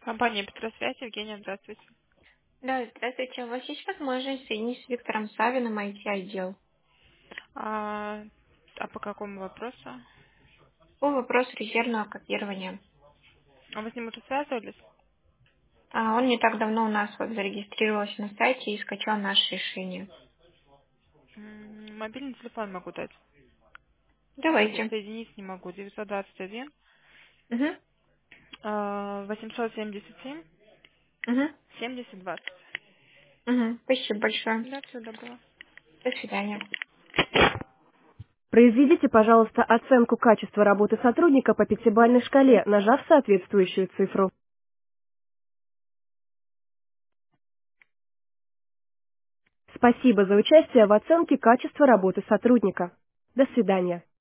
Компания Петросвязь, Евгения, здравствуйте. Да, здравствуйте. У вас есть возможность соединить с Виктором Савиным IT-отдел? А, а по какому вопросу? По вопросу резервного копирования. А вы с ним уже связывались? Он не так давно у нас вот зарегистрировался на сайте и скачал наше решение. Мобильный телефон могу дать. Давайте. Соединить не могу. 921 Угу. 877 Угу. 7020. Угу. Спасибо большое. Да, всего доброго. До свидания. Произведите, пожалуйста, оценку качества работы сотрудника по пятибалльной шкале, нажав соответствующую цифру. Спасибо за участие в оценке качества работы сотрудника. До свидания.